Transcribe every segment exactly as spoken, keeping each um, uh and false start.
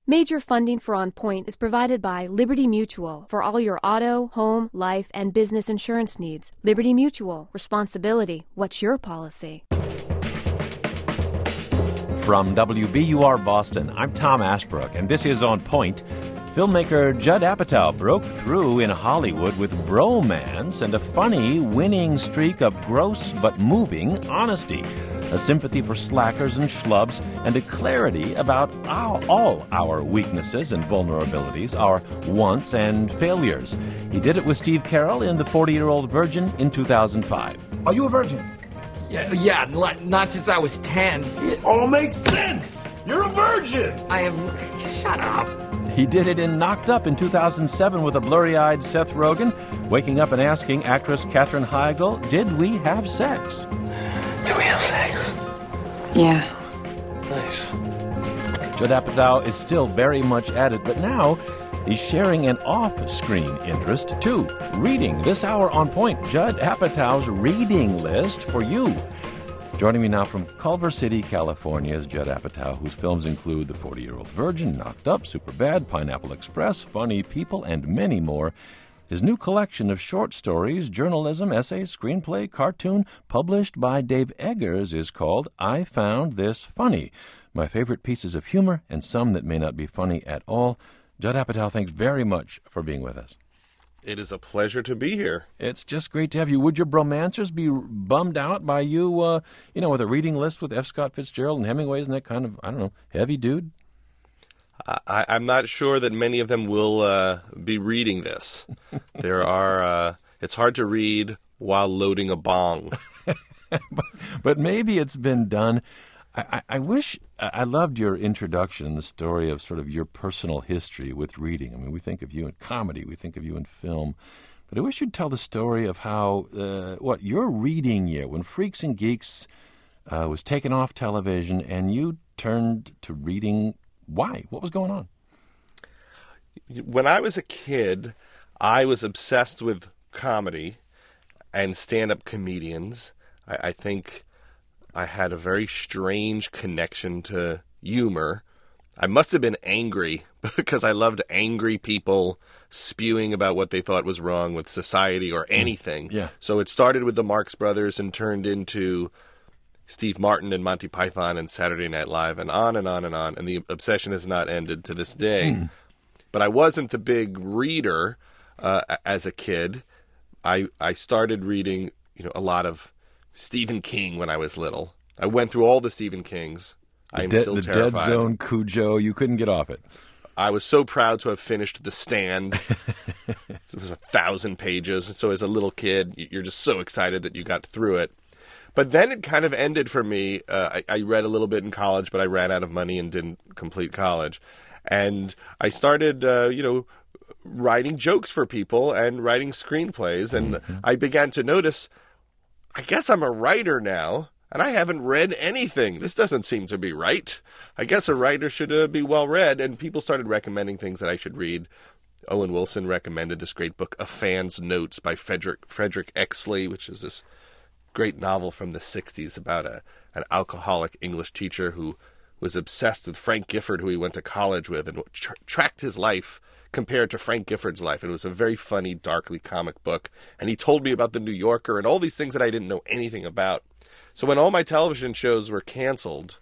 Major funding for On Point is provided by Liberty Mutual for all your auto, home, life, and business insurance needs. Liberty Mutual. Responsibility. What's your policy? From W B U R Boston, I'm Tom Ashbrook, and this is On Point. Filmmaker Judd Apatow broke through in Hollywood with Bromance and a funny, winning streak of gross but moving honesty, a sympathy for slackers and schlubs, and a clarity about our, all our weaknesses and vulnerabilities, our wants and failures. He did it with Steve Carell in The forty-Year-Old Virgin in two thousand five. Are you a virgin? Yeah, yeah, not, not since I was ten. It all makes sense. You're a virgin. I am... Shut up. He did it in Knocked Up in two thousand seven with a blurry-eyed Seth Rogen, waking up and asking actress Katherine Heigl, did we have sex? Do we have sex? Yeah. Nice. Judd Apatow is still very much at it, but now he's sharing an off-screen interest, too. Reading. This hour On Point, Judd Apatow's reading list for you. Joining me now from Culver City, California, is Judd Apatow, whose films include The forty-Year-Old Virgin, Knocked Up, Superbad, Pineapple Express, Funny People, and many more. His new collection of short stories, journalism, essays, screenplay, cartoon, published by Dave Eggers, is called I Found This Funny. My favorite pieces of humor and some that may not be funny at all. Judd Apatow, thanks very much for being with us. It is a pleasure to be here. It's just great to have you. Would your bromancers be bummed out by you, uh, you know, with a reading list with F. Scott Fitzgerald and Hemingway's and that kind of, I don't know, heavy dude? I, I'm not sure that many of them will uh, be reading this. There are, uh, it's hard to read while loading a bong. but, but maybe it's been done. I, I, I wish, I loved your introduction, the story of sort of your personal history with reading. I mean, we think of you in comedy, we think of you in film. But I wish you'd tell the story of how, uh, what, your reading year, when Freaks and Geeks uh, was taken off television and you turned to reading. Why? What was going on? When I was a kid, I was obsessed with comedy and stand-up comedians. I, I think I had a very strange connection to humor. I must have been angry because I loved angry people spewing about what they thought was wrong with society or anything. Yeah. So it started with the Marx Brothers and turned into Steve Martin and Monty Python and Saturday Night Live and on and on and on. And the obsession has not ended to this day. Mm. But I wasn't the big reader uh, as a kid. I I started reading, you know, a lot of Stephen King when I was little. I went through all the Stephen Kings. I am de- still the terrified. The Dead Zone, Cujo, you couldn't get off it. I was so proud to have finished The Stand. It was a thousand pages. So as a little kid, you're just so excited that you got through it. But then it kind of ended for me. Uh, I, I read a little bit in college, but I ran out of money and didn't complete college. And I started, uh, you know, writing jokes for people and writing screenplays. And mm-hmm. I began to notice, I guess I'm a writer now, and I haven't read anything. This doesn't seem to be right. I guess a writer should uh, be well read. And people started recommending things that I should read. Owen Wilson recommended this great book, A Fan's Notes by Frederick, Frederick Exley, which is this great novel from the sixties about a an alcoholic English teacher who was obsessed with Frank Gifford, who he went to college with, and tra- tracked his life compared to Frank Gifford's life. And it was a very funny, darkly comic book. And he told me about the New Yorker and all these things that I didn't know anything about. So when all my television shows were canceled,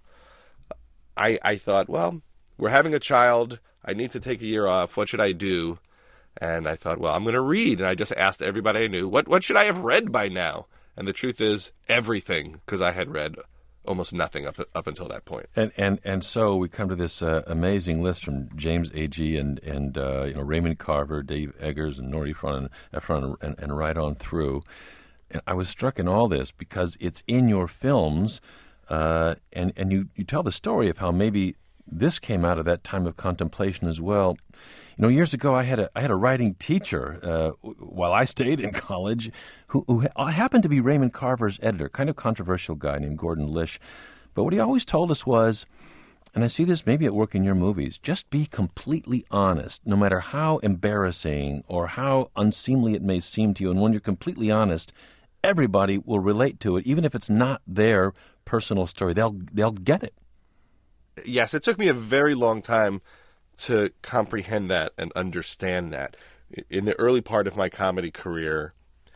I, I thought, well, we're having a child. I need to take a year off. What should I do? And I thought, well, I'm going to read. And I just asked everybody I knew, what what should I have read by now? And the truth is, everything, because I had read almost nothing up up until that point. And and, and so we come to this uh, amazing list from James Agee and and uh, you know Raymond Carver, Dave Eggers, and Nora Ephron, Ephron and, and right on through. And I was struck in all this because it's in your films, uh, and and you, you tell the story of how maybe this came out of that time of contemplation as well. You know, years ago, I had a I had a writing teacher uh, while I stayed in college, who, who happened to be Raymond Carver's editor, kind of controversial guy named Gordon Lish. But what he always told us was, and I see this maybe at work in your movies, just be completely honest, no matter how embarrassing or how unseemly it may seem to you. And when you're completely honest, everybody will relate to it, even if it's not their personal story. They'll they'll get it. Yes, it took me a very long time to comprehend that and understand that. In the early part of my comedy career,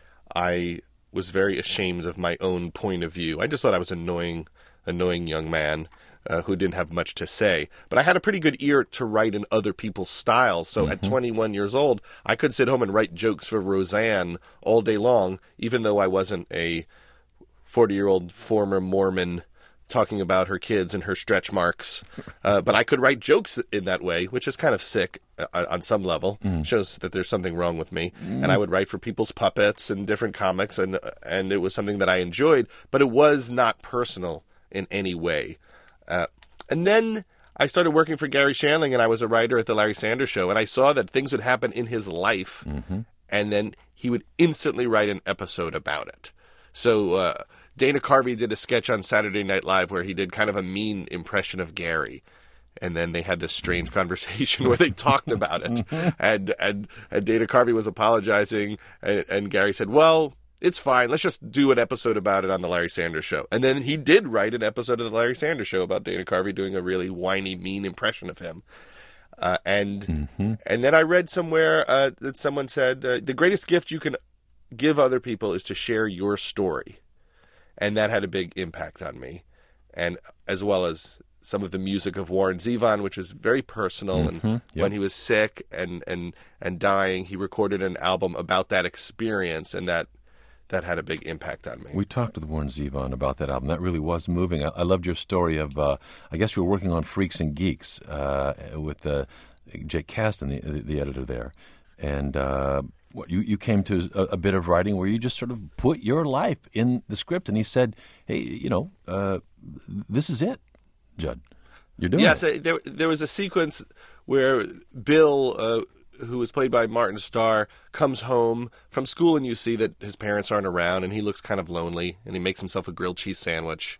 I was very ashamed of my own point of view. I just thought I was an annoying, annoying young man uh, who didn't have much to say. But I had a pretty good ear to write in other people's styles. So mm-hmm. at twenty-one years old, I could sit home and write jokes for Roseanne all day long, even though I wasn't a forty-year-old former Mormon talking about her kids and her stretch marks. Uh, but I could write jokes in that way, which is kind of sick uh, on some level. Mm. Shows that there's something wrong with me. Mm. And I would write for People's Puppets and different comics, and and it was something that I enjoyed, but it was not personal in any way. Uh, and then I started working for Gary Shandling, and I was a writer at the Larry Sanders Show, and I saw that things would happen in his life, mm-hmm. and then he would instantly write an episode about it. So uh, Dana Carvey did a sketch on Saturday Night Live where he did kind of a mean impression of Gary. And then they had this strange conversation where they talked about it. And and, and Dana Carvey was apologizing, and, and Gary said, well, it's fine. Let's just do an episode about it on the Larry Sanders Show. And then he did write an episode of the Larry Sanders Show about Dana Carvey doing a really whiny, mean impression of him. Uh, and mm-hmm. and then I read somewhere uh, that someone said, uh, the greatest gift you can give other people is to share your story. And that had a big impact on me. And as well as some of the music of Warren Zevon, which is very personal. Mm-hmm. And yep. when he was sick and, and, and dying, he recorded an album about that experience, and that that had a big impact on me. We talked with Warren Zevon about that album. That really was moving. I, I loved your story of, uh, I guess you were working on Freaks and Geeks uh, with uh, Jake Kasdan, the, the editor there. And uh, what you, you came to a, a bit of writing where you just sort of put your life in the script, and he said, hey, you know, uh, this is it, Judd. You're doing yes, it. Yes, there, there was a sequence where Bill, uh, who was played by Martin Starr, comes home from school, and you see that his parents aren't around, and he looks kind of lonely, and he makes himself a grilled cheese sandwich.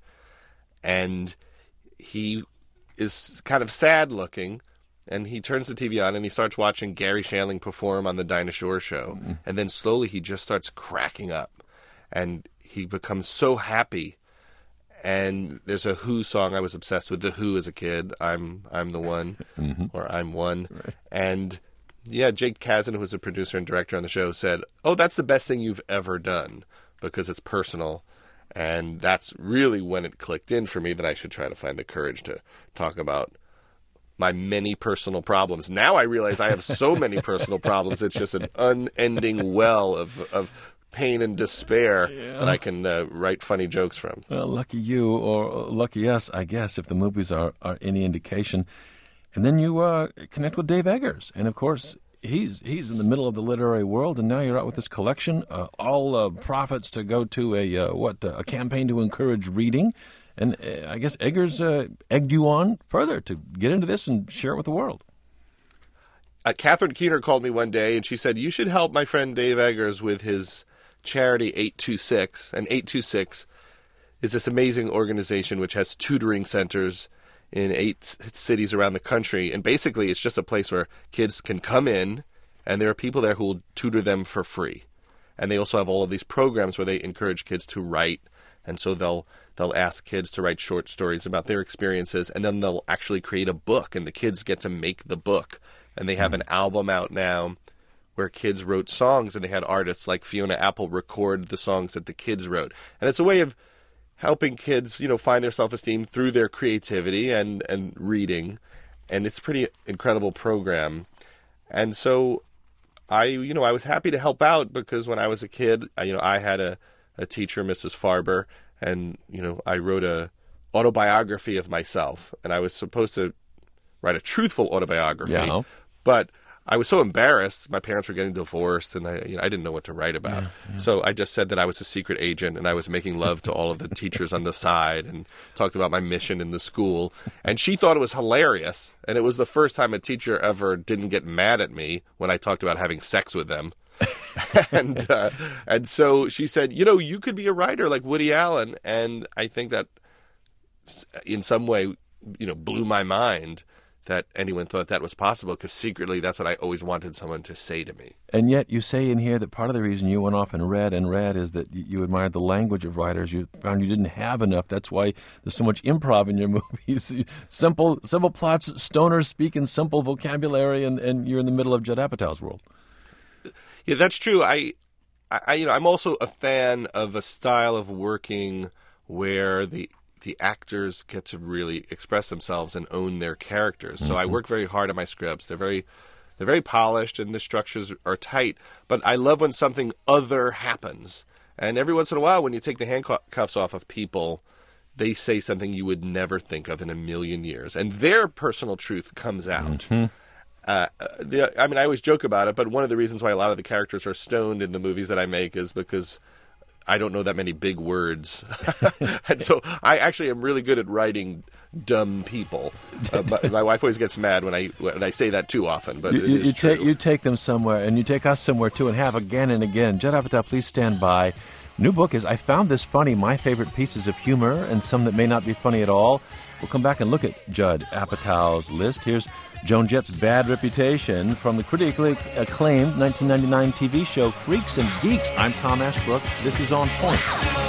And he is kind of sad-looking, and he turns the T V on, and he starts watching Gary Shandling perform on the Dinah Shore Show. Mm-hmm. And then slowly he just starts cracking up, and he becomes so happy. And there's a Who song I was obsessed with, The Who as a kid. I'm I'm the one, mm-hmm. or I'm one. Right. And yeah, Jake Kasdan, who was a producer and director on the show, said, oh, that's the best thing you've ever done because it's personal. And that's really when it clicked in for me that I should try to find the courage to talk about my many personal problems. Now I realize I have so many personal problems. It's just an unending well of of pain and despair yeah. that I can uh, write funny jokes from. Well, lucky you, or lucky us, I guess, if the movies are, are any indication. And then you uh, connect with Dave Eggers. And, of course, he's he's in the middle of the literary world, and now you're out with this collection, uh, all uh, profits to go to a, uh, what, uh, a campaign to encourage reading. And uh, I guess Eggers uh, egged you on further to get into this and share it with the world. Uh, Catherine Keener called me one day, and she said, you should help my friend Dave Eggers with his charity eight two six. And eight two six is this amazing organization which has tutoring centers in eight cities around the country. And basically, it's just a place where kids can come in, and there are people there who will tutor them for free. And they also have all of these programs where they encourage kids to write. And so they'll they'll ask kids to write short stories about their experiences, and then they'll actually create a book, and the kids get to make the book. And they have an album out now where kids wrote songs, and they had artists like Fiona Apple record the songs that the kids wrote. And it's a way of helping kids, you know, find their self-esteem through their creativity and, and reading. And it's a pretty incredible program. And so I, you know, I was happy to help out because when I was a kid, I, you know, I had a, a teacher, Missus Farber, and, you know, I wrote a autobiography of myself. And I was supposed to write a truthful autobiography. Yeah. But I was so embarrassed. My parents were getting divorced, and I, you know, I didn't know what to write about. Yeah, yeah. So I just said that I was a secret agent, and I was making love to all of the teachers on the side, and talked about my mission in the school. And she thought it was hilarious, and it was the first time a teacher ever didn't get mad at me when I talked about having sex with them. and uh, and so she said, you know, you could be a writer like Woody Allen. And I think that in some way, you know, blew my mind that anyone thought that was possible, because secretly that's what I always wanted someone to say to me. And yet you say in here that part of the reason you went off and read and read is that you, you admired the language of writers. You found you didn't have enough. That's why there's so much improv in your movies. simple simple plots, stoners speak in simple vocabulary, and, and you're in the middle of Judd Apatow's world. Yeah, that's true. I, I, you know, I'm also a fan of a style of working where the the actors get to really express themselves and own their characters. So mm-hmm. I work very hard on my scripts. They're very they're very polished and the structures are tight. But I love when something other happens. And every once in a while, when you take the handcuffs off of people, they say something you would never think of in a million years. And their personal truth comes out. Mm-hmm. Uh, the, I mean, I always joke about it, but one of the reasons why a lot of the characters are stoned in the movies that I make is because I don't know that many big words. And so I actually am really good at writing dumb people. Uh, my, my wife always gets mad when I when I say that too often, but you, it you, is you true. Take, you take them somewhere, and you take us somewhere too, and have again and again. Judd Apatow, please stand by. New book is I Found This Funny, My Favorite Pieces of Humor, and Some That May Not Be Funny at All. We'll come back and look at Judd Apatow's list. Here's Joan Jett's Bad Reputation from the critically acclaimed nineteen ninety-nine T V show Freaks and Geeks. I'm Tom Ashbrook. This is On Point.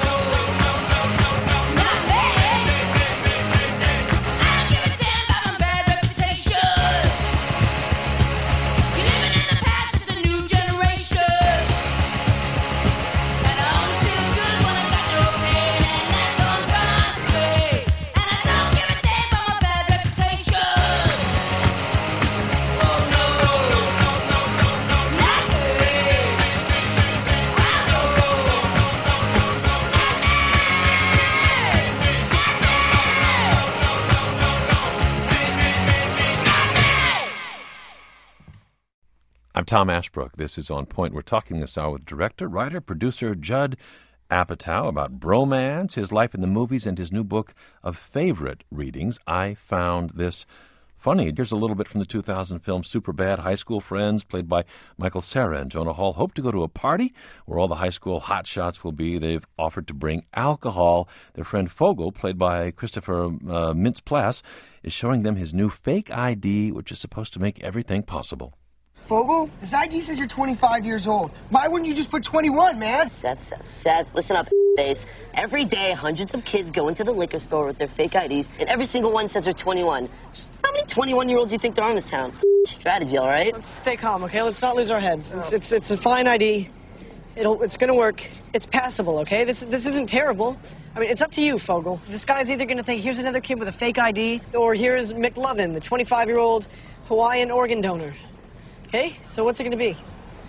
I'm Tom Ashbrook. This is On Point. We're talking this hour with director, writer, producer Judd Apatow about bromance, his life in the movies, and his new book of favorite readings. I Found This Funny. Here's a little bit from the two thousand film Superbad. High school friends, played by Michael Cera and Jonah Hall, hope to go to a party where all the high school hotshots will be. They've offered to bring alcohol. Their friend Fogel, played by Christopher uh, Mintz-Plasse, is showing them his new fake I D, which is supposed to make everything possible. Fogel, this I D says you're twenty-five years old. Why wouldn't you just put twenty-one, man? Seth, Seth, Seth, listen up, face. Every day, hundreds of kids go into the liquor store with their fake I Ds, and every single one says they're twenty-one. How many twenty-one-year-olds do you think there are in this town? It's strategy, all right? Let's stay calm, okay? Let's not lose our heads. It's it's it's a fine I D. It'll it's gonna work. It's passable, okay? This this isn't terrible. I mean, it's up to you, Fogel. This guy's either gonna think here's another kid with a fake I D, or here's McLovin, the twenty-five-year-old Hawaiian organ donor. Okay, so what's it going to be?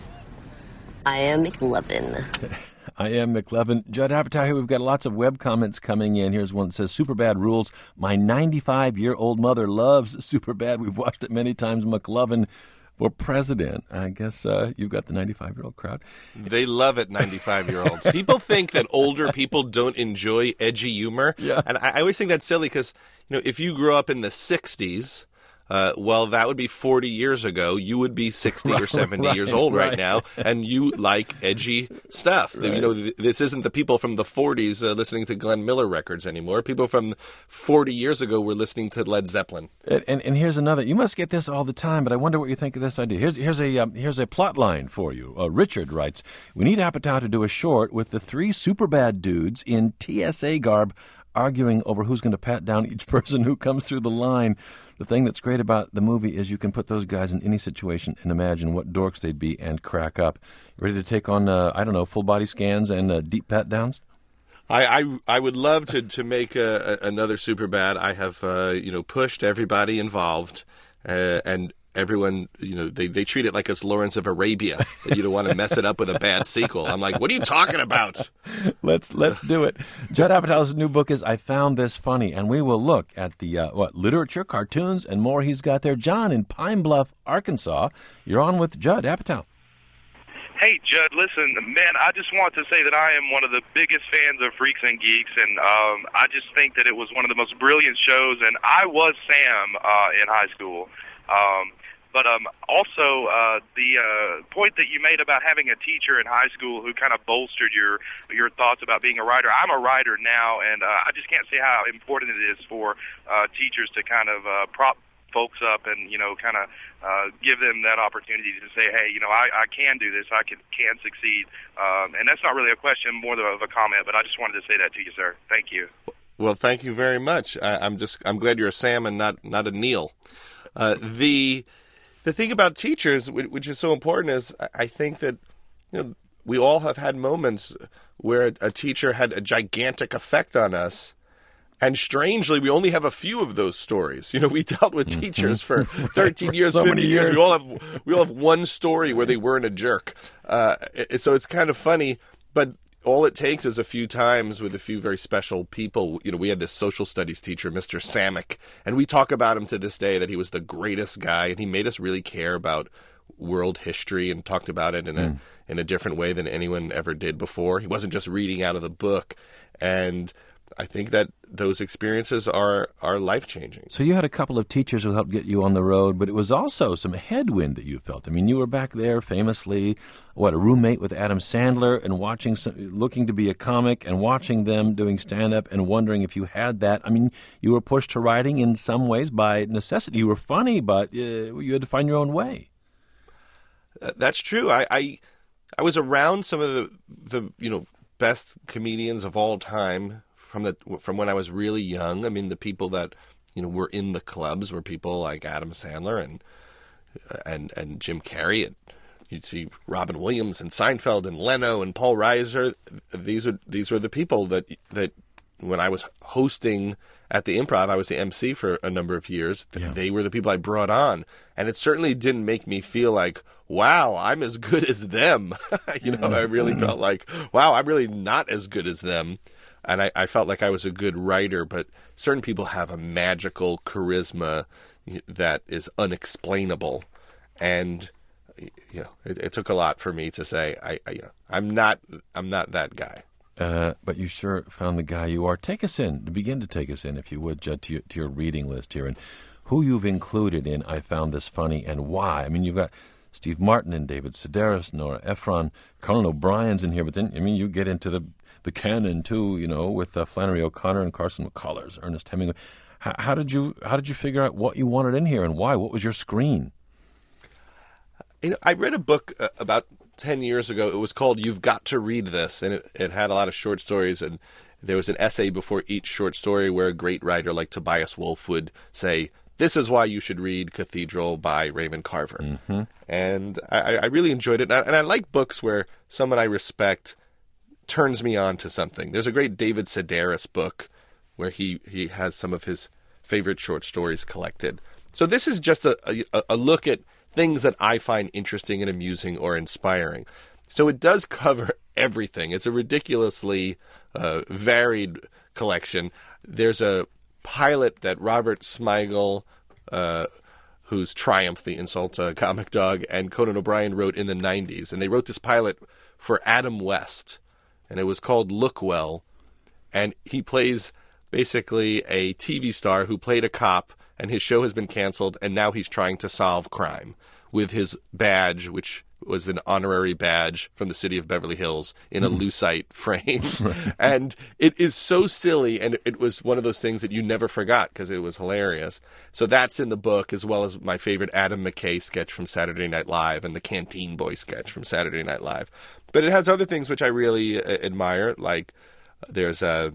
I am McLovin. I am McLovin. Judd Apatow here. We've got lots of web comments coming in. Here's one that says, Superbad rules. My ninety-five-year-old mother loves Superbad. We've watched it many times. McLovin for president. I guess uh, you've got the ninety-five-year-old crowd. They love it, ninety-five-year-olds. People think that older people don't enjoy edgy humor. Yeah. And I, I always think that's silly because, you know, if you grew up in the sixties... Uh, well, that would be forty years ago. You would be sixty right, or seventy right, years old right, right now, and you like edgy stuff. Right. You know, th- this isn't the people from the forties uh, listening to Glenn Miller records anymore. People from forty years ago were listening to Led Zeppelin. And, and, and here's another. You must get this all the time, but I wonder what you think of this idea. Here's here's a um, here's a plot line for you. Uh, Richard writes, we need Apatow to do a short with the three Superbad dudes in T S A garb arguing over who's going to pat down each person who comes through the line. The thing that's great about the movie is you can put those guys in any situation and imagine what dorks they'd be and crack up. Ready to take on, uh, I don't know, full body scans and uh, deep pat downs? I, I I would love to to make a, a, another Superbad. I have uh, you know pushed everybody involved, uh, and everyone you know they, they treat it like it's Lawrence of Arabia. That you don't want to mess it up with a bad sequel. I'm like, what are you talking about? let's let's do it. Judd Apatow's new book is I Found This Funny, and we will look at the uh, what literature, cartoons, and more he's got there. John in Pine Bluff, Arkansas. You're on with Judd Apatow. Hey, Judd, listen, man, I just want to say that I am one of the biggest fans of Freaks and Geeks, and um, I just think that it was one of the most brilliant shows, and I was Sam uh, in high school. Um, but um, also, uh, the uh, point that you made about having a teacher in high school who kind of bolstered your your thoughts about being a writer. I'm a writer now, and uh, I just can't say how important it is for uh, teachers to kind of uh, prop folks up and, you know, kind of uh, give them that opportunity to say, hey, you know, I, I can do this, I can, can succeed. Um, and that's not really a question, more of a comment, but I just wanted to say that to you, sir. Thank you. Well, thank you very much. I, I'm just I'm glad you're a Sam and not not a Neil. Uh, the the thing about teachers, which is so important, is I think that, you know, we all have had moments where a teacher had a gigantic effect on us. And strangely, we only have a few of those stories. You know, we dealt with teachers for thirteen years, so fifteen years. years. We all have we all have one story where they weren't a jerk. Uh, it, so it's kind of funny, but all it takes is a few times with a few very special people. You know, we had this social studies teacher, Mister Samick, and we talk about him to this day that he was the greatest guy, and he made us really care about world history and talked about it in a mm. in a different way than anyone ever did before. He wasn't just reading out of the book, and I think that those experiences are, are life-changing. So you had a couple of teachers who helped get you on the road, but it was also some headwind that you felt. I mean, you were back there famously, what, a roommate with Adam Sandler and watching, some, looking to be a comic and watching them doing stand-up and wondering if you had that. I mean, you were pushed to writing in some ways by necessity. You were funny, but uh, you had to find your own way. Uh, that's true. I, I I was around some of the, the you know best comedians of all time from the from when I was really young. I mean, the people that you know were in the clubs were people like Adam Sandler and and and Jim Carrey, and you'd see Robin Williams and Seinfeld and Leno and Paul Reiser. These are these were the people that that when I was hosting at the Improv, I was the M C for a number of years. Yeah. They were the people I brought on, and it certainly didn't make me feel like, wow, I'm as good as them. you know, I really felt like, wow, I'm really not as good as them. And I, I felt like I was a good writer, but certain people have a magical charisma that is unexplainable. And, you know, it, it took a lot for me to say, I, I you know, I'm not, I'm not that guy. Uh, but you sure found the guy you are. Take us in, to begin to take us in, if you would, Judd, to your, to your reading list here, and who you've included in I Found This Funny and why. I mean, you've got Steve Martin and David Sedaris, Nora Ephron, Conan O'Brien's in here, but then, I mean, you get into the the canon, too, you know, with uh, Flannery O'Connor and Carson McCullers, Ernest Hemingway. How, how did you how did you figure out what you wanted in here and why? What was your screen? You know, I read a book uh, about ten years ago. It was called You've Got to Read This, and it, it had a lot of short stories, and there was an essay before each short story where a great writer like Tobias Wolff would say, this is why you should read Cathedral by Raymond Carver. Mm-hmm. And I, I really enjoyed it. And I, and I like books where someone I respect turns me on to something. There's a great David Sedaris book where he, he has some of his favorite short stories collected. So this is just a, a, a look at things that I find interesting and amusing or inspiring. So it does cover everything. It's a ridiculously uh, varied collection. There's a pilot that Robert Smigel, uh, who's Triumph, the insult uh, comic dog, and Conan O'Brien wrote in the nineties. And they wrote this pilot for Adam West, and it was called Look Well. And he plays basically a T V star who played a cop, and his show has been canceled, and now he's trying to solve crime with his badge, which was an honorary badge from the city of Beverly Hills in a mm. lucite frame. Right. And it is so silly, and it was one of those things that you never forgot because it was hilarious. So that's in the book, as well as my favorite Adam McKay sketch from Saturday Night Live and the Canteen Boy sketch from Saturday Night Live. But it has other things which I really uh, admire, like there's a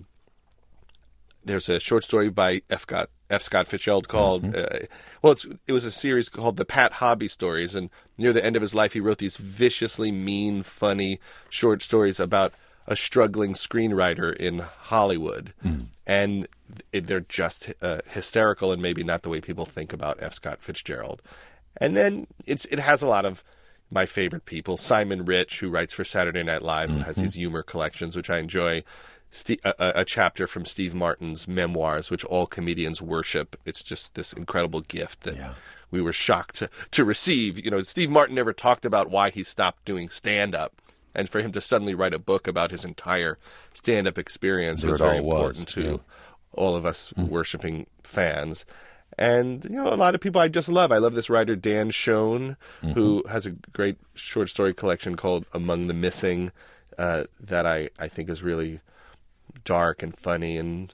there's a short story by F. Scott, F. Scott Fitzgerald called, mm-hmm. uh, well, it's, it was a series called The Pat Hobby Stories, and near the end of his life, he wrote these viciously mean, funny short stories about a struggling screenwriter in Hollywood, mm. and it, they're just uh, hysterical and maybe not the way people think about F. Scott Fitzgerald. And then it's it has a lot of my favorite people. Simon Rich, who writes for Saturday Night Live, mm-hmm. who has these humor collections, which I enjoy. Steve, a, a chapter from Steve Martin's memoirs, which all comedians worship. It's just this incredible gift that yeah. we were shocked to, to receive. You know, Steve Martin never talked about why he stopped doing stand-up. And for him to suddenly write a book about his entire stand-up experience there was very important was. to yeah. all of us mm. worshiping fans. And, you know, a lot of people I just love. I love this writer, Dan Schoen, mm-hmm. who has a great short story collection called Among the Missing uh, that I, I think is really dark and funny and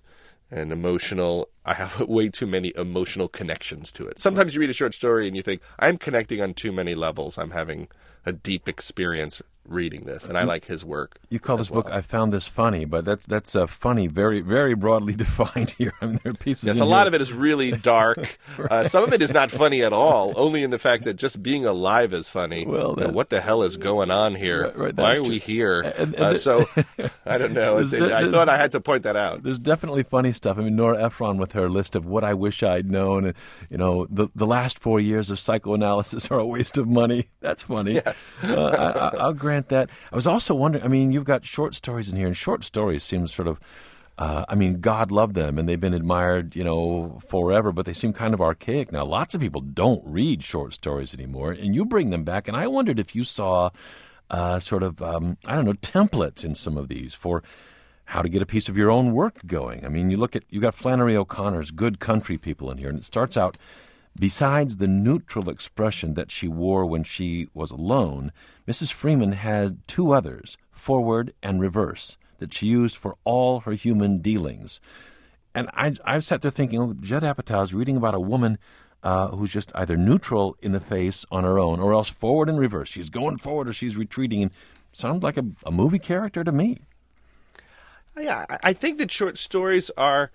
and emotional. I have way too many emotional connections to it. Sometimes you read a short story and you think, I'm connecting on too many levels. I'm having a deep experience reading this, and I like his work. You call this well. book "I Found This Funny," but that's that's uh, funny, very very broadly defined here. I mean, there are pieces. Yes, in a here. lot of it is really dark. Right. uh, some of it is not funny at all. Only in the fact that just being alive is funny. Well, you know, what the hell is going on here? Right, right, Why are true. we here? And, and uh, the, so I don't know. It's, it, I thought I had to point that out. There's definitely funny stuff. I mean, Nora Ephron with her list of what I wish I'd known, and you know, the the last four years of psychoanalysis are a waste of money. That's funny. Yes, uh, I, I'll grant that. I was also wondering. I mean, you've got short stories in here, and short stories seem sort of. Uh, I mean, God loved them, and they've been admired, you know, forever, but they seem kind of archaic now. Lots of people don't read short stories anymore, and you bring them back, and I wondered if you saw uh, sort of, um, I don't know, templates in some of these for how to get a piece of your own work going. I mean, you look at, you got Flannery O'Connor's Good Country People in here, and it starts out, besides the neutral expression that she wore when she was alone, Missus Freeman had two others, forward and reverse, that she used for all her human dealings. And I, I sat there thinking, oh, Judd Apatow is reading about a woman uh, who's just either neutral in the face on her own or else forward and reverse. She's going forward or she's retreating. Sounds like a, a movie character to me. Yeah, I think that short stories are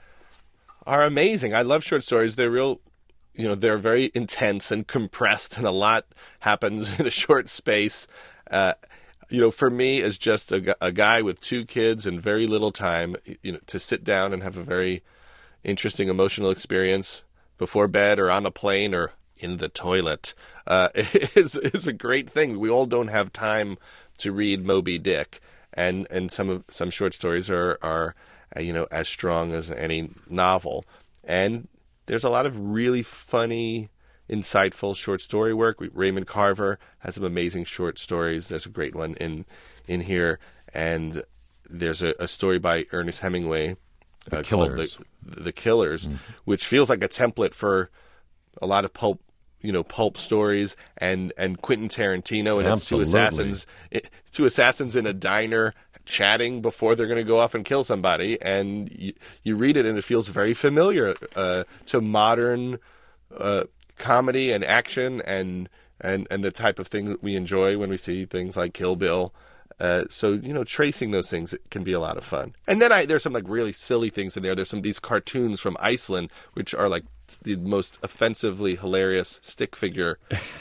are amazing. I love short stories. They're real, you know, they're very intense and compressed, and a lot happens in a short space. Uh You know, for me, as just a, a guy with two kids and very little time, you know, to sit down and have a very interesting emotional experience before bed or on a plane or in the toilet uh, is is a great thing. We all don't have time to read Moby Dick, and and some of some short stories are are uh, you know, as strong as any novel. And there's a lot of really funny, insightful short story work. Raymond Carver has some amazing short stories. There's a great one in in here, and there's a, a story by Ernest Hemingway The uh, Killers, called The, the Killers, mm. which feels like a template for a lot of pulp, you know, pulp stories, and and Quentin Tarantino and it's two assassins, two assassins in a diner chatting before they're going to go off and kill somebody, and you, you read it and it feels very familiar uh, to modern Uh, comedy and action and, and, and the type of thing that we enjoy when we see things like Kill Bill. Uh, so, you know, tracing those things can be a lot of fun. And then I, there's some like really silly things in there. There's some these cartoons from Iceland, which are like the most offensively hilarious stick figure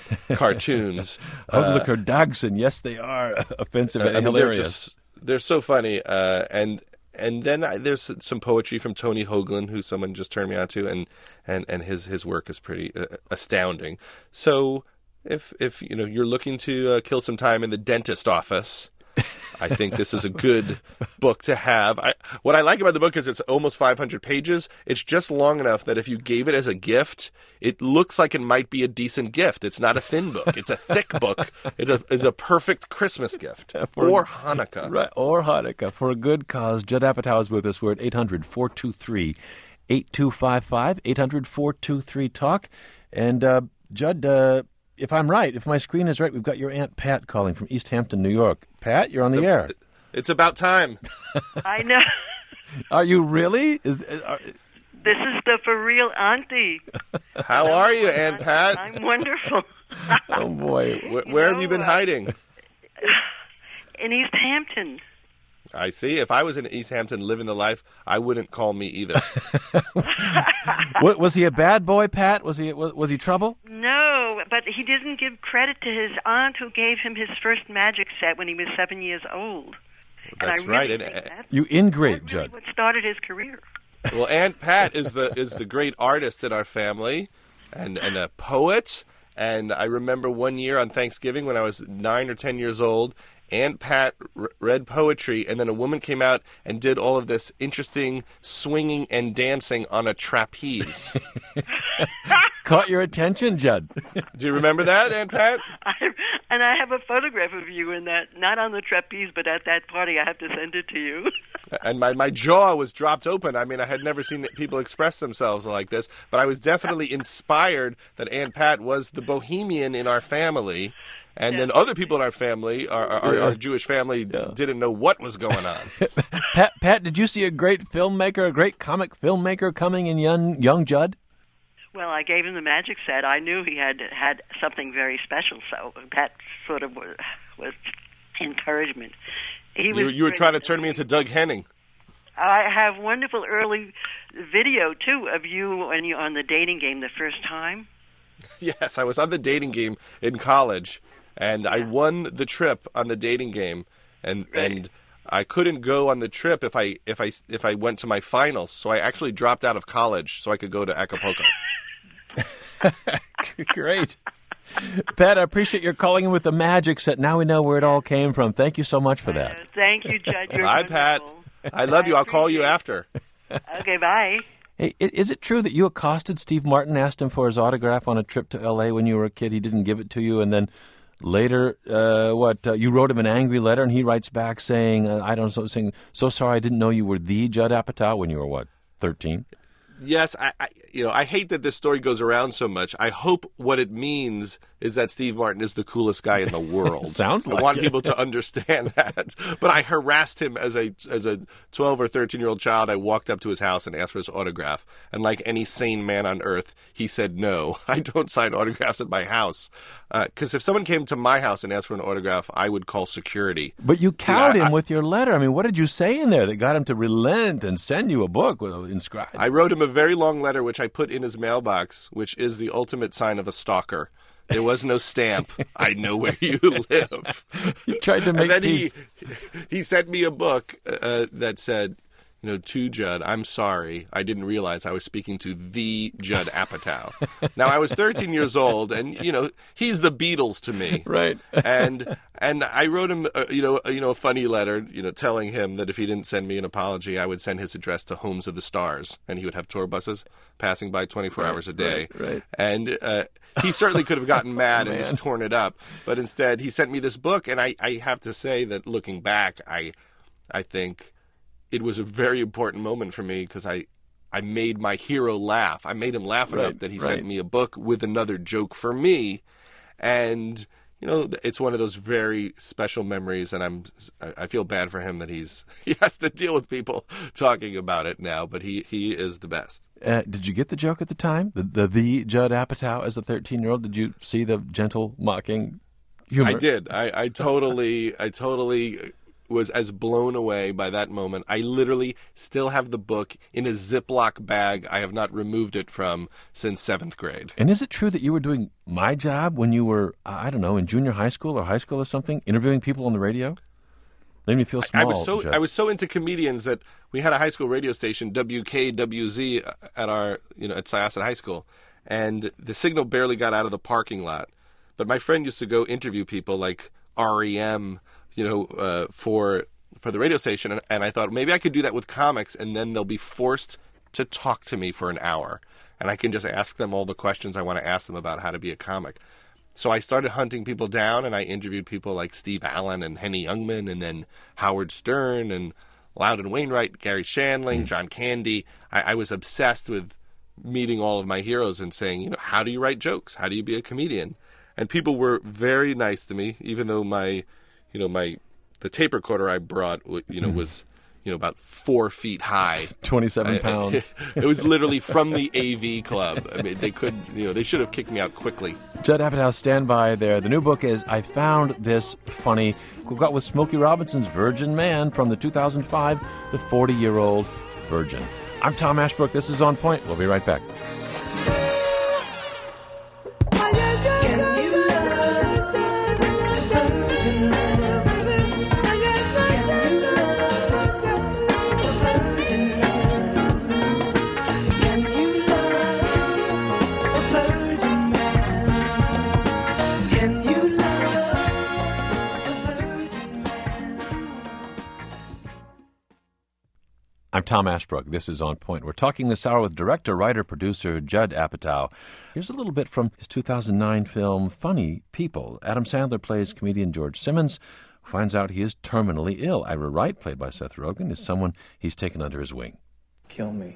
cartoons. Uglucker uh, Dagson, yes, they are offensive and I mean, hilarious. They're, just, they're so funny. Uh, and And then I, there's some poetry from Tony Hoagland, who someone just turned me on to, and, and, and his, his work is pretty uh, astounding. So if if you know you're looking to uh, kill some time in the dentist office, I think this is a good book to have. I, what I like about the book is it's almost five hundred pages. It's just long enough that if you gave it as a gift, it looks like it might be a decent gift. It's not a thin book. It's a thick book. It's a, it's a perfect Christmas gift. For, or Hanukkah. Right, or Hanukkah. For a good cause. Judd Apatow is with us. We're at eight hundred, four two three, eight two five five, eight hundred, four two three, talk. And uh, Judd, uh, if I'm right, if my screen is right, we've got your Aunt Pat calling from East Hampton, New York. Pat, you're on it's the a, air. It's about time. I know. Are you really? Is are, This is the for real auntie. How are you, Aunt Pat? I'm wonderful. Oh, boy. Where, where know, have you been uh, hiding? In East Hampton. I see. If I was in East Hampton living the life, I wouldn't call me either. What, was he a bad boy, Pat? Was he was, was he trouble? No, but he didn't give credit to his aunt who gave him his first magic set when he was seven years old. That's and I right. really And, think that's you ingrate, really Judd. what started his career. Well, Aunt Pat is the is the great artist in our family, and and a poet. And I remember one year on Thanksgiving when I was nine or ten years old, Aunt Pat r- read poetry, and then a woman came out and did all of this interesting swinging and dancing on a trapeze. Caught your attention, Judd. Do you remember that, Aunt Pat? I, And I have a photograph of you in that, not on the trapeze, but at that party. I have to send it to you. And my, my jaw was dropped open. I mean, I had never seen people express themselves like this, but I was definitely inspired that Aunt Pat was the bohemian in our family. And then other people in our family, our, our, our Jewish family, yeah. didn't know what was going on. Pat, Pat, did you see a great filmmaker, a great comic filmmaker coming in young, young Judd? Well, I gave him the magic set. I knew he had had something very special, so that sort of was, was encouragement. He you, was you were trying to turn me into Doug Henning. I have wonderful early video, too, of you when you on the dating game the first time. Yes, I was on the dating game in college, and yeah. I won the trip on the dating game, and right. and I couldn't go on the trip if I if I if I went to my finals, so I actually dropped out of college so I could go to Acapulco. Great. Pat, I appreciate your calling in with the magic set. Now we know where it all came from. Thank you so much for that. Uh, thank you, Judd. You're Bye, wonderful. Pat. I love you. I'll call you it. after. Okay, bye. Hey, is it true that you accosted Steve Martin, asked him for his autograph on a trip to L A when you were a kid? He didn't give it to you, and then later, uh, what, uh, you wrote him an angry letter, and he writes back saying, uh, I don't know, saying, so sorry, I didn't know you were the Judd Apatow when you were, what, thirteen? Yes, I, I, you know, I hate that this story goes around so much. I hope what it means is that Steve Martin is the coolest guy in the world. Sounds like I want it. people to understand that. But I harassed him as a as a twelve or thirteen year old child. I walked up to his house and asked for his autograph. And like any sane man on earth, he said no. I don't sign autographs at my house. Because uh, if someone came to my house and asked for an autograph, I would call security. But you cowed See, I, him I, with your letter. I mean, what did you say in there that got him to relent and send you a book with inscribed? I wrote him a very long letter, which I put in his mailbox, which is the ultimate sign of a stalker. There was no stamp. I know where you live. You tried to make and then peace. He, he sent me a book uh, that said, you know, to Judd, I'm sorry. I didn't realize I was speaking to the Judd Apatow. Now, I was thirteen years old, and, you know, he's the Beatles to me. Right. and and I wrote him, uh, you know, you know, a funny letter, you know, telling him that if he didn't send me an apology, I would send his address to Homes of the Stars, and he would have tour buses passing by twenty-four right, hours a day. Right, right. And uh, he certainly could have gotten mad and just torn it up. But instead, he sent me this book, and I, I have to say that looking back, I I think it was a very important moment for me because I, I made my hero laugh. I made him laugh right, enough that he right. sent me a book with another joke for me. And, you know, it's one of those very special memories, and I'm I feel bad for him that he's he has to deal with people talking about it now, but he, he is the best. Uh, did you get the joke at the time? The, the the Judd Apatow as a thirteen-year-old? Did you see the gentle, mocking humor? I did. I, I totally, I totally was as blown away by that moment. I literally still have the book in a Ziploc bag I have not removed it from since seventh grade. And is it true that you were doing my job when you were, uh, I don't know, in junior high school or high school or something, interviewing people on the radio? Made me feel small. I was so Judd. I was so into comedians that we had a high school radio station, W K W Z, at our you know at Syosset High School, and the signal barely got out of the parking lot. But my friend used to go interview people like R E M, you know, uh, for for the radio station, and, and I thought maybe I could do that with comics, and then they'll be forced to talk to me for an hour, and I can just ask them all the questions I want to ask them about how to be a comic. So I started hunting people down, and I interviewed people like Steve Allen and Henny Youngman, and then Howard Stern and Loudon Wainwright, Gary Shandling, John Candy. I, I was obsessed with meeting all of my heroes and saying, you know, how do you write jokes? How do you be a comedian? And people were very nice to me, even though my, you know, my the tape recorder I brought, you know, was, you know, about four feet high. twenty-seven pounds. It was literally from the A V Club. I mean, they could, you know, they should have kicked me out quickly. Judd Apatow, stand by there. The new book is I Found This Funny. We got with Smokey Robinson's Virgin Man from the two thousand five, The forty-Year-Old Virgin. I'm Tom Ashbrook. This is On Point. We'll be right back. I'm Tom Ashbrook. This is On Point. We're talking this hour with director, writer, producer Judd Apatow. Here's a little bit from his two thousand nine film, Funny People. Adam Sandler plays comedian George Simmons, who finds out he is terminally ill. Ira Wright, played by Seth Rogen, is someone he's taken under his wing. Kill me.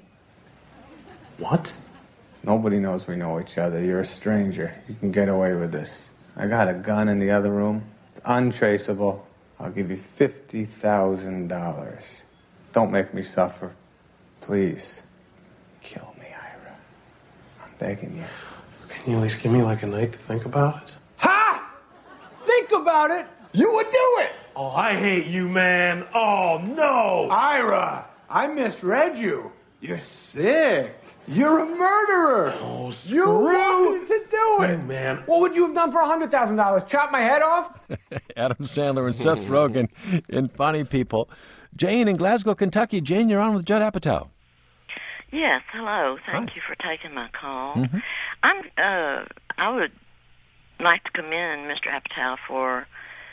What? Nobody knows we know each other. You're a stranger. You can get away with this. I got a gun in the other room. It's untraceable. I'll give you fifty thousand dollars. Don't make me suffer. Please. Kill me, Ira. I'm begging you. Can you at least give me like a night to think about it? Ha! Think about it! You would do it! Oh, I hate you, man. Oh, no! Ira, I misread you. You're sick. You're a murderer. Oh, screw you wanted to do it. you, man. What would you have done for one hundred thousand dollars? Chop my head off? Adam Sandler and Seth Rogen in Funny People. Jane in Glasgow, Kentucky. Jane, you're on with Judd Apatow. Yes, hello. Thank Hi. you for taking my call. Mm-hmm. I'm. Uh, I would like to commend Mister Apatow for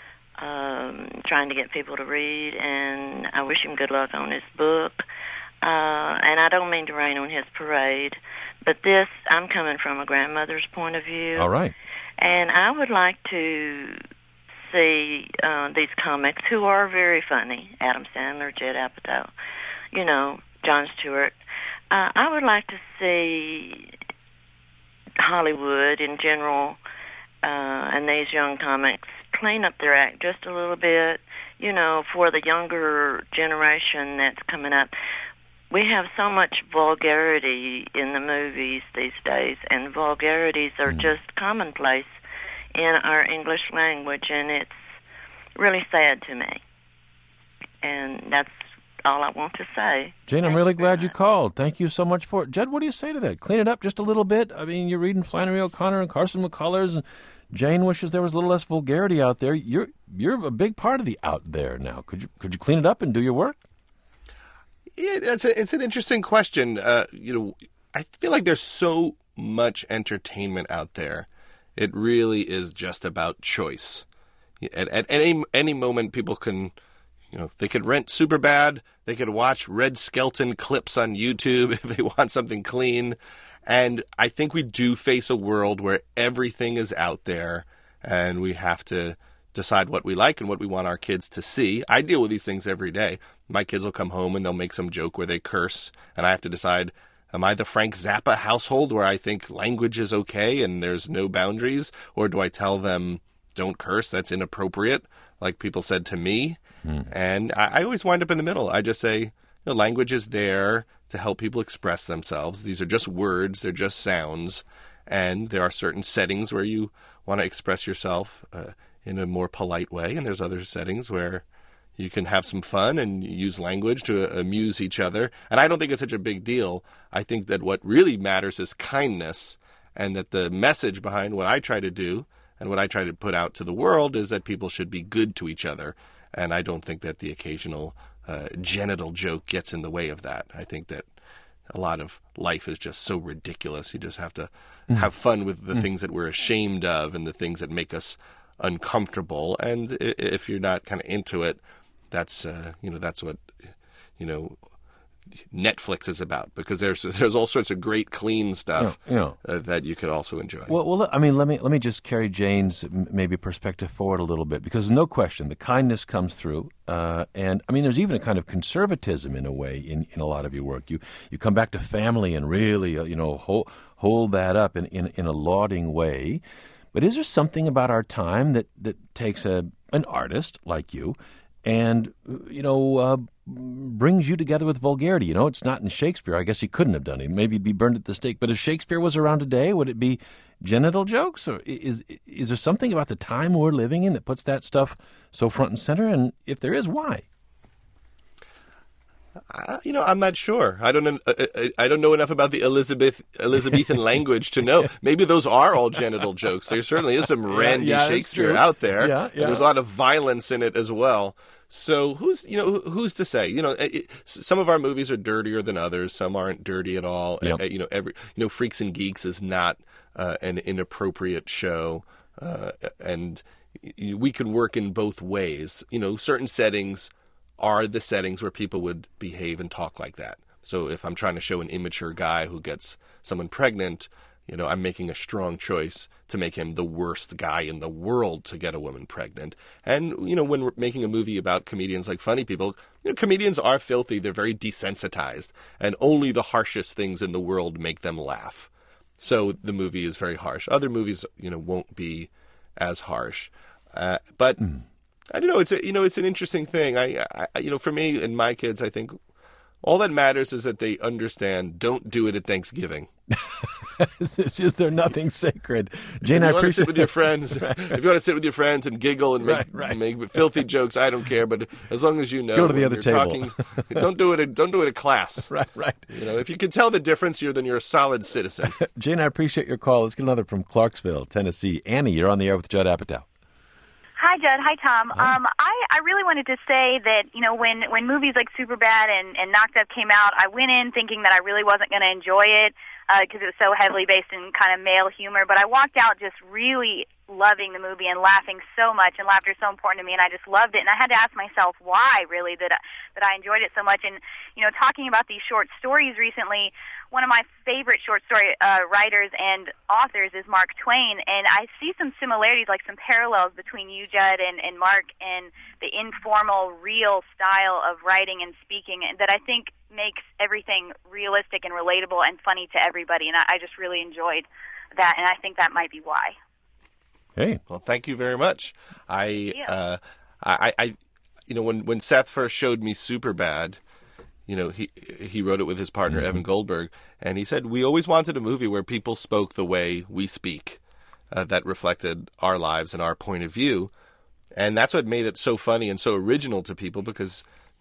um, trying to get people to read, and I wish him good luck on his book. Uh, and I don't mean to rain on his parade, but this, I'm coming from a grandmother's point of view. All right. And I would like to see uh, these comics, who are very funny, Adam Sandler, Judd Apatow, you know, Jon Stewart. Uh, I would like to see Hollywood in general uh, and these young comics clean up their act just a little bit, you know, for the younger generation that's coming up. We have so much vulgarity in the movies these days, and vulgarities are mm. just commonplace in our English language, and it's really sad to me. And that's all I want to say. Jane, Thank I'm really you glad you much. called. Thank you so much for it. Judd, what do you say to that? Clean it up just a little bit? I mean, you're reading Flannery O'Connor and Carson McCullers, and Jane wishes there was a little less vulgarity out there. You're you're a big part of the out there now. Could you could you clean it up and do your work? Yeah, that's a, it's an interesting question. Uh, you know, I feel like there's so much entertainment out there. It really is just about choice. At, at any any moment, people can, you know, they could rent Superbad. They could watch Red Skelton clips on YouTube if they want something clean. And I think we do face a world where everything is out there, and we have to decide what we like and what we want our kids to see. I deal with these things every day. My kids will come home and they'll make some joke where they curse, and I have to decide, am I the Frank Zappa household where I think language is okay and there's no boundaries, or do I tell them, don't curse, that's inappropriate, like people said to me? Hmm. And I, I always wind up in the middle. I just say, you know, language is there to help people express themselves. These are just words, they're just sounds, and there are certain settings where you want to express yourself uh, in a more polite way, and there's other settings where you can have some fun and use language to amuse each other. And I don't think it's such a big deal. I think that what really matters is kindness, and that the message behind what I try to do and what I try to put out to the world is that people should be good to each other. And I don't think that the occasional uh, genital joke gets in the way of that. I think that a lot of life is just so ridiculous. You just have to mm. have fun with the mm. things that we're ashamed of and the things that make us uncomfortable. And if you're not kind of into it, that's uh, you know that's what you know Netflix is about, because there's there's all sorts of great clean stuff you know, uh, that you could also enjoy. Well, well, I mean, let me let me just carry Jane's maybe perspective forward a little bit, because no question the kindness comes through, uh, and I mean, there's even a kind of conservatism in a way in, in a lot of your work. You you come back to family and really uh, you know hold hold that up in, in in a lauding way. But is there something about our time that, that takes a an artist like you and, you know, uh, brings you together with vulgarity? You know, it's not in Shakespeare. I guess he couldn't have done it. Maybe he'd be burned at the stake. But if Shakespeare was around today, would it be genital jokes? Or is is there something about the time we're living in that puts that stuff so front and center? And if there is, why? Uh, you know, I'm not sure. I don't know. Uh, I don't know enough about the Elizabeth Elizabethan language to know. Maybe those are all genital jokes. There certainly is some randy yeah, yeah, Shakespeare out there. Yeah, yeah. And there's a lot of violence in it as well. So who's you know who's to say? You know, it, some of our movies are dirtier than others. Some aren't dirty at all. Yep. Uh, you know, every you know, Freaks and Geeks is not uh, an inappropriate show, uh, and we can work in both ways. You know, certain settings are the settings where people would behave and talk like that. So if I'm trying to show an immature guy who gets someone pregnant, you know, I'm making a strong choice to make him the worst guy in the world to get a woman pregnant. And, you know, when we're making a movie about comedians like Funny People, you know, comedians are filthy. They're very desensitized. And only the harshest things in the world make them laugh. So the movie is very harsh. Other movies, you know, won't be as harsh. Uh, but mm. I don't know. It's a, you know, it's an interesting thing. I, I, you know, for me and my kids, I think all that matters is that they understand. Don't do it at Thanksgiving. It's just there's nothing sacred. Jane, if you I want appreciate to sit with your friends. right. If you want to sit with your friends and giggle and make, right, right. make filthy jokes, I don't care. But as long as you know, go to the other you're table. Talking, don't do it. At, don't do it at class. Right, right. You know, if you can tell the difference, you're then you're a solid citizen. Jane, I appreciate your call. Let's get another from Clarksville, Tennessee. Annie, you're on the air with Judd Apatow. Hi, Judd. Hi, Tom. Hi. Um, I, I really wanted to say that, you know, when, when movies like Superbad and, and Knocked Up came out, I went in thinking that I really wasn't going to enjoy it because uh, it was so heavily based in kind of male humor. But I walked out just really loving the movie and laughing so much, and laughter is so important to me, and I just loved it. And I had to ask myself why, really, that I, that I enjoyed it so much. And, you know, talking about these short stories recently, one of my favorite short story uh, writers and authors is Mark Twain, and I see some similarities, like some parallels between you, Judd, and, and Mark, and the informal, real style of writing and speaking that I think makes everything realistic and relatable and funny to everybody, and I, I just really enjoyed that, and I think that might be why. Hey, well, thank you very much. I, uh, I, I, you know, when when Seth first showed me Superbad, you know, he he wrote it with his partner, mm-hmm. Evan Goldberg, and he said, we always wanted a movie where people spoke the way we speak, uh, that reflected our lives and our point of view. And that's what made it so funny and so original to people, because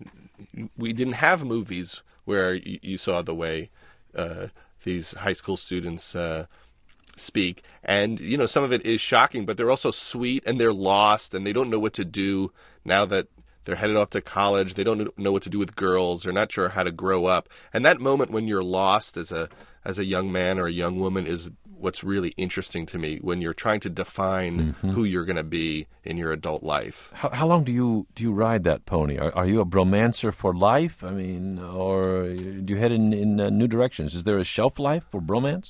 we didn't have movies where you, you saw the way uh, these high school students uh, speak. And, you know, some of it is shocking, but they're also sweet, and they're lost, and they don't know what to do now that they're headed off to college. They don't know what to do with girls. They're not sure how to grow up. And that moment when you're lost as a as a young man or a young woman is what's really interesting to me, when you're trying to define mm-hmm. who you're going to be in your adult life. How, how long do you do you ride that pony? Are, are you a bromancer for life? I mean, or do you head in, in uh, new directions? Is there a shelf life for bromance?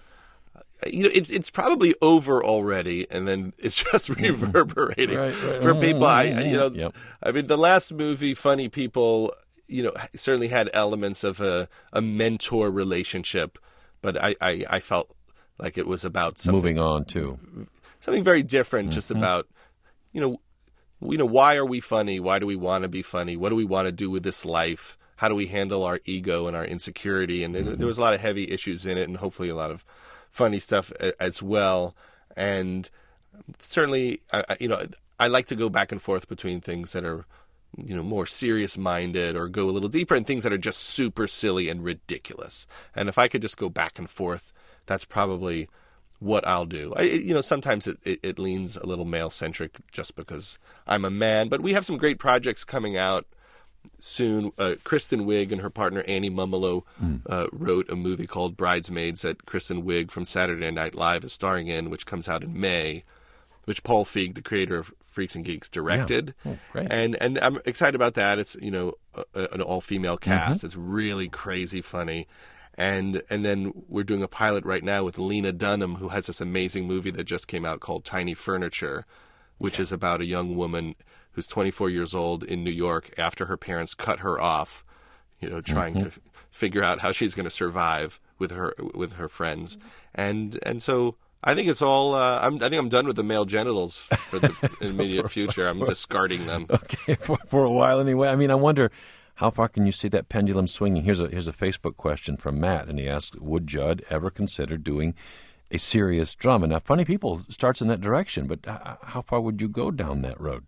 You know, it's it's probably over already, and then it's just reverberating right, right. for people. I, you know, yep. I mean, the last movie, Funny People, you know, certainly had elements of a, a mentor relationship, but I, I, I felt like it was about something moving on too, something very different, mm-hmm. just about, you know, you know, why are we funny? Why do we want to be funny? What do we want to do with this life? How do we handle our ego and our insecurity? And, and mm-hmm. there was a lot of heavy issues in it, and hopefully a lot of funny stuff as well. And certainly, I, you know, I like to go back and forth between things that are, you know, more serious-minded or go a little deeper, and things that are just super silly and ridiculous. And if I could just go back and forth, that's probably what I'll do. I, you know, sometimes it, it, it leans a little male-centric just because I'm a man. But we have some great projects coming out soon. uh, Kristen Wiig and her partner Annie Mumolo mm. uh, wrote a movie called Bridesmaids that Kristen Wiig from Saturday Night Live is starring in, which comes out in May, which Paul Feig, the creator of Freaks and Geeks, directed. Yeah. Oh, great. And and I'm excited about that. It's, you know, a, a, an all-female cast. Mm-hmm. It's really crazy funny. And and then we're doing a pilot right now with Lena Dunham, who has this amazing movie that just came out called Tiny Furniture, which yeah. is about a young woman who's twenty-four years old in New York after her parents cut her off, you know, trying mm-hmm. to f- figure out how she's going to survive with her with her friends. And and so I think it's all. Uh, I'm, I think I'm done with the male genitals for the immediate for, future. I'm for, discarding them. Okay, for, for a while anyway. I mean, I wonder how far can you see that pendulum swinging. Here's a here's a Facebook question from Matt, and he asks, "Would Judd ever consider doing a serious drama?" Now, Funny People starts in that direction, but how far would you go down that road?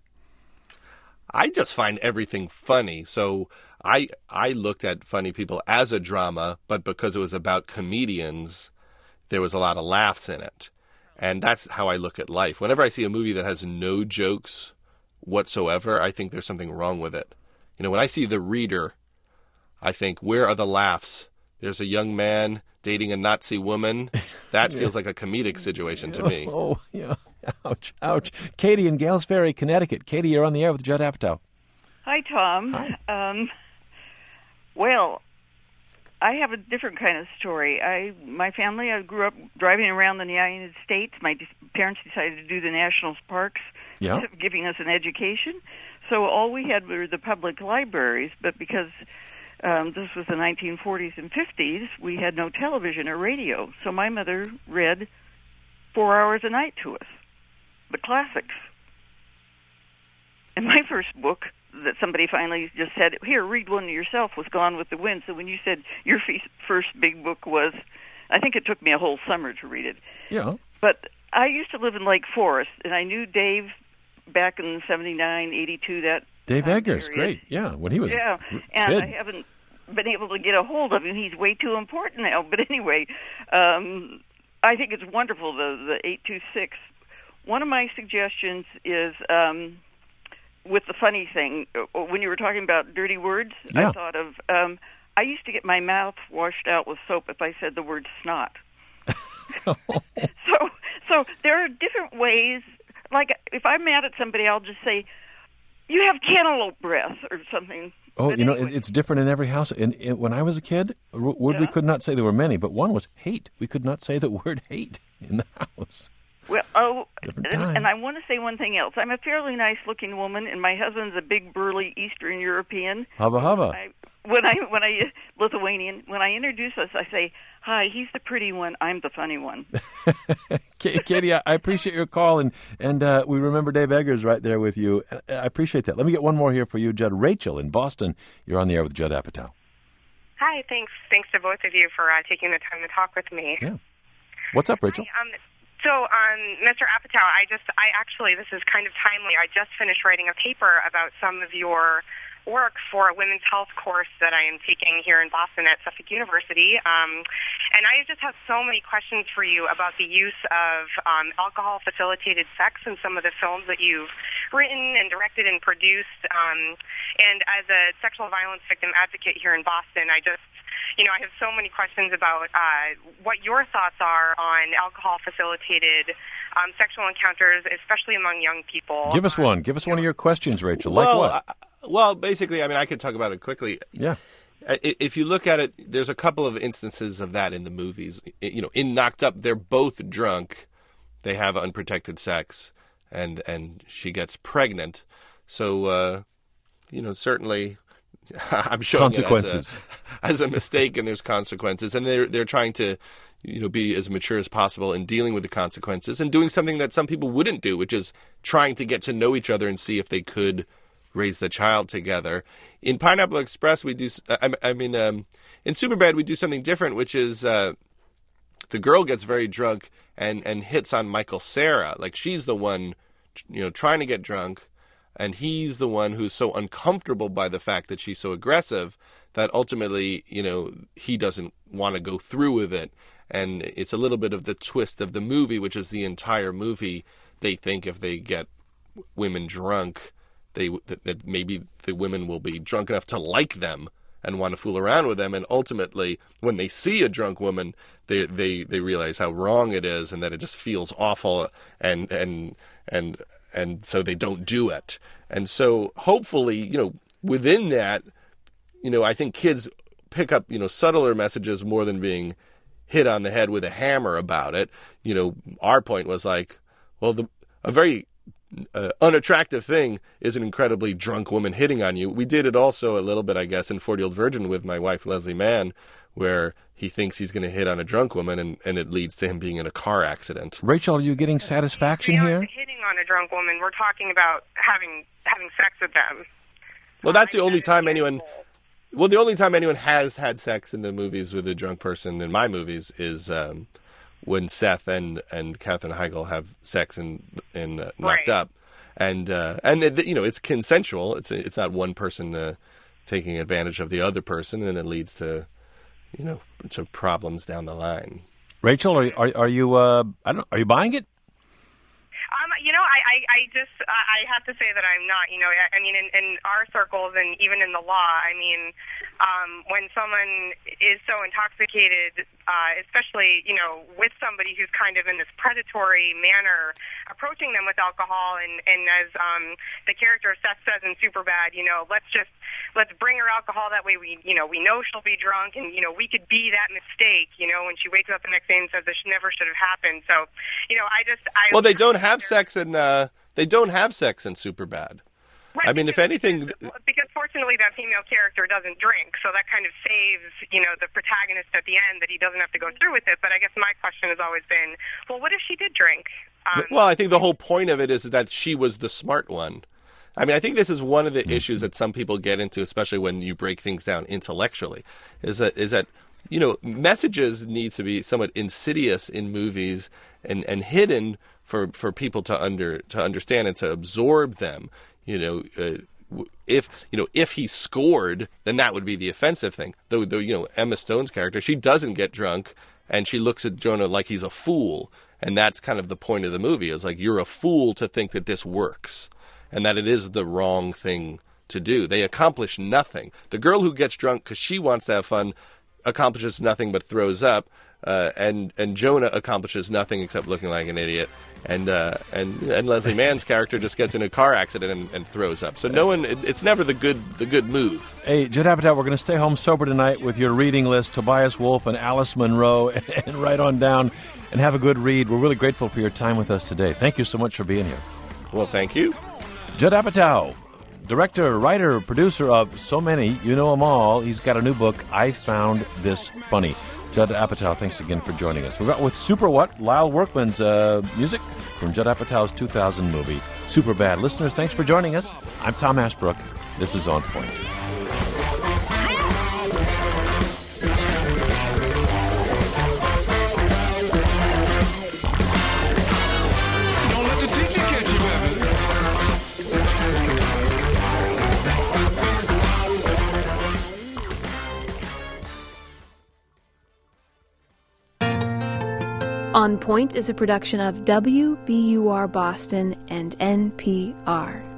I just find everything funny. So I I looked at Funny People as a drama, but because it was about comedians, there was a lot of laughs in it. And that's how I look at life. Whenever I see a movie that has no jokes whatsoever, I think there's something wrong with it. You know, when I see The Reader, I think, where are the laughs? There's a young man dating a Nazi woman. That feels yeah. like a comedic situation to me. Oh, yeah. Ouch, ouch. Katie in Gales Ferry, Connecticut. Katie, you're on the air with Judd Apatow. Hi, Tom. Hi. Um, well, I have a different kind of story. I, my family, I grew up driving around the United States. My de- parents decided to do the national parks, Yeah. giving us an education. So all we had were the public libraries, but because um, this was the nineteen forties and fifties, we had no television or radio. So my mother read four hours a night to us, the classics. And my first book that somebody finally just said, here, read one yourself, was Gone with the Wind. So when you said your f- first big book was, I think it took me a whole summer to read it. Yeah. But I used to live in Lake Forest, and I knew Dave back in seventy-nine, eighty-two, that Dave time Eggers, period. great. Yeah, when he was Yeah, a and kid. I haven't been able to get a hold of him. He's way too important now. But anyway, um, I think it's wonderful, the, the eight two six. One of my suggestions is... Um, with the funny thing, when you were talking about dirty words, Yeah. I thought of, um, I used to get my mouth washed out with soap if I said the word snot. so, so there are different ways, like if I'm mad at somebody, I'll just say, you have cantaloupe breath or something. Oh, But you know, anyway. it, it's different in every house. And, and when I was a kid, a w- word we Yeah. could not say, there were many, but one was hate. We could not say the word hate in the house. Well, oh, Different and, time. and I want to say one thing else. I'm a fairly nice-looking woman, and my husband's a big, burly Eastern European. Hubba hubba. I, when I when I Lithuanian, when I introduce us, I say, "Hi, he's the pretty one. I'm the funny one." K- Katie, I I appreciate your call, and and uh, we remember Dave Eggers right there with you. I I appreciate that. Let me get one more here for you, Judd. Rachel in Boston, you're on the air with Judd Apatow. Hi, thanks. Thanks to both of you for uh, taking the time to talk with me. Yeah. What's up, Rachel? Hi, um, so, um, Mister Apatow, I just, I actually, this is kind of timely. I just finished writing a paper about some of your work for a women's health course that I am taking here in Boston at Suffolk University. Um, and I just have so many questions for you about the use of um, alcohol-facilitated sex in some of the films that you've written and directed and produced. Um, and as a sexual violence victim advocate here in Boston, I just, you know, I have so many questions about uh, what your thoughts are on alcohol-facilitated um, sexual encounters, especially among young people. Give us one. Give us one of your questions, Rachel. well, like what? I, well, basically, I mean, I could talk about it quickly. Yeah. I- If you look at it, there's a couple of instances of that in the movies. I- You know, in Knocked Up, they're both drunk. They have unprotected sex, and and she gets pregnant. So, uh, you know, certainly, I'm showing Consequences. it as a, as a mistake, and there's consequences. And they're they're trying to, you know, be as mature as possible in dealing with the consequences and doing something that some people wouldn't do, which is trying to get to know each other and see if they could raise the child together. In Pineapple Express, we do. I, I mean, um, in Superbad, we do something different, which is uh, the girl gets very drunk and and hits on Michael Cera. Like she's the one, you know, trying to get drunk, and he's the one who's so uncomfortable by the fact that she's so aggressive that ultimately, you know, he doesn't want to go through with it. And it's a little bit of the twist of the movie, which is the entire movie. They think if they get women drunk, they that, that maybe the women will be drunk enough to like them and want to fool around with them. And ultimately, when they see a drunk woman, they they they realize how wrong it is and that it just feels awful, and and and and so they don't do it. And so hopefully, you know, within that, you know, I think kids pick up, you know, subtler messages more than being hit on the head with a hammer about it. You know, our point was like, well, the a very uh, unattractive thing is an incredibly drunk woman hitting on you. We did it also a little bit, I guess, in forty-Year-Old Virgin with my wife, Leslie Mann, where he thinks he's going to hit on a drunk woman, and, and it leads to him being in a car accident. Rachel, are you getting satisfaction Beyond here? hitting on a drunk woman, we're talking about having having sex with them. Well, that's the only time anyone... Well, the only time anyone has had sex in the movies with a drunk person in my movies is um, when Seth and, and Katherine Heigl have sex in in uh, Knocked Right. Up, and uh, and it, you know it's consensual. It's it's not one person uh, taking advantage of the other person, and it leads to you know to problems down the line. Rachel, are are, are you uh, I don't know, are you buying it? Um, you know, I, I, I just, I have to say that I'm not, you know, I, I mean, in, in our circles and even in the law, I mean, um, when someone is so intoxicated, uh, especially, you know, with somebody who's kind of in this predatory manner, approaching them with alcohol, and, and as um, the character Seth says in Superbad, you know, let's just, let's bring her alcohol, that way we, you know, we know she'll be drunk, and, you know, we could be that mistake, you know, when she wakes up the next day and says this never should have happened. So, you know, I just, I... Well, they don't have sex in, uh, they don't have sex in Superbad. Right, I mean, if anything... Because, because fortunately that female character doesn't drink, so that kind of saves, you know, the protagonist at the end, that he doesn't have to go through with it. But I guess my question has always been, well, what if she did drink? Um, well, I think the whole point of it is that she was the smart one. I mean, I think this is one of the mm-hmm. issues that some people get into, especially when you break things down intellectually, is that, is that you know, messages need to be somewhat insidious in movies and, and hidden for, for people to under to understand and to absorb them. You know, uh, if you know if he scored, then that would be the offensive thing. Though, though you know, Emma Stone's character, she doesn't get drunk, and she looks at Jonah like he's a fool, and that's kind of the point of the movie. Is like, you're a fool to think that this works, and that it is the wrong thing to do. They accomplish nothing. The girl who gets drunk because she wants to have fun accomplishes nothing but throws up, uh, and and Jonah accomplishes nothing except looking like an idiot, and uh, and and Leslie Mann's character just gets in a car accident and, and throws up. So no one, it, it's never the good the good move. Hey, Judd Apatow, we're going to stay home sober tonight with your reading list, Tobias Wolff and Alice Munro, and, and write on down and have a good read. We're really grateful for your time with us today. Thank you so much for being here. Well, thank you, Judd Apatow. Director, writer, producer of so many, you know them all. He's got a new book, I Found This Funny. Judd Apatow, thanks again for joining us. We're got with Super What, Lyle Workman's uh, music from Judd Apatow's two thousand movie, Superbad. Listeners, thanks for joining us. I'm Tom Ashbrook. This is On Point. Don't let the teacher catch you, baby. On Point is a production of W B U R Boston and N P R.